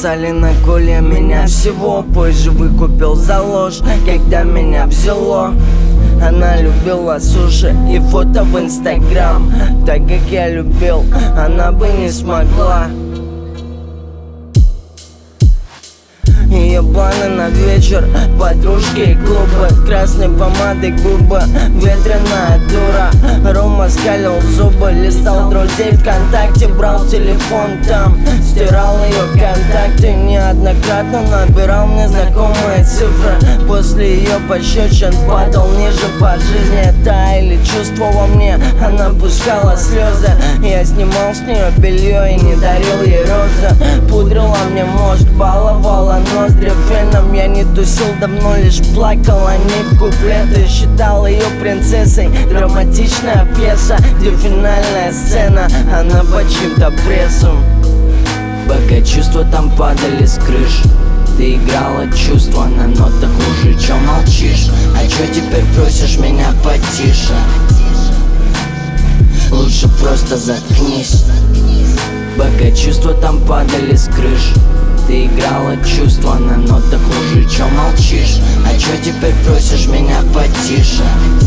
бросали на колья меня всего. Позже выкупил за ложь, когда меня взяло. Она любила суши и фото в Инстаграм. Так как я любил, она бы не смогла. Ее планы на вечер, подружки и клубы, красной помадой губы, ветреная дура. Рома скалил зубы, листал друзей ВКонтакте, брал телефон там, стирал ее контакты, неоднократно набирал мне знакомые цифры. После ее пощечин падал ниже по жизни. Таяли чувства во мне, она пускала слезы. Я снимал с нее белье и не дарил ей розы. Пудрила мне мозг, баловала ноздри феном. Я не тусил давно, лишь плакал о ней в куплеты. Считал ее принцессой, драматичная пьеса, где финальная сцена, она по чьим-то прессам. Пока чувства там падали с крыш, ты играла чувства на нотах лжи. Чё молчишь? А чё теперь просишь меня потише? Лучше просто заткнись. Пока чувства там падали с крыш, ты играла чувства на нотах лжи. Чё молчишь? А чё теперь просишь меня потише?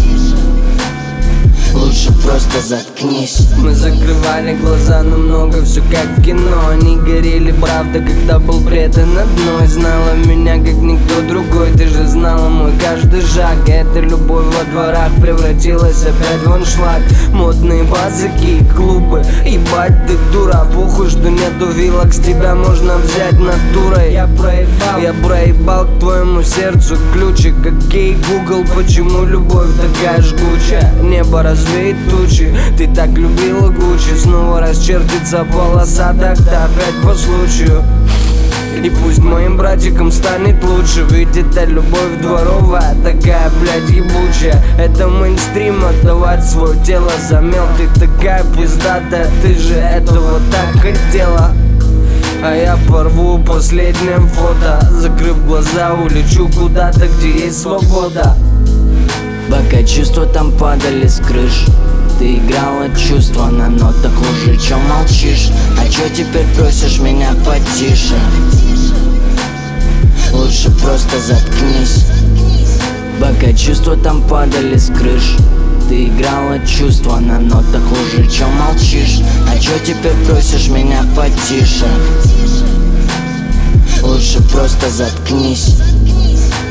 Лучше просто заткнись. Мы закрывали глаза, но много все как в кино. Они горели, правда, когда был предан одной. Знала меня как никто другой, ты же знала мой каждый шаг. Эта любовь во дворах превратилась опять в аншлаг. Модные базыки, клубы, ебать ты дура. Похуй, что нету вилок, с тебя можно взять натурой. Я проебал к твоему сердцу ключик, как гей Google. Почему любовь такая жгучая? Небо развеет тучи, ты так любила Гуччи. Снова расчертится полоса, так-то опять по случаю. И пусть моим братикам станет лучше, ведь это любовь дворовая, такая, блядь, ебучая. Это мейнстрим, отдавать свое тело за мел. Ты такая пиздатая, ты же этого так хотела. А я порву последнее фото, закрыв глаза, улечу куда-то, где есть свобода. Пока чувства там падали с крыш, ты играла чувства на нотах лжи. Чё молчишь? А чё теперь просишь меня потише? Лучше просто заткнись. Пока чувства там падали с крыш, ты играла чувства на нотах лжи. Чё молчишь? А чё теперь просишь меня потише? Лучше просто заткнись.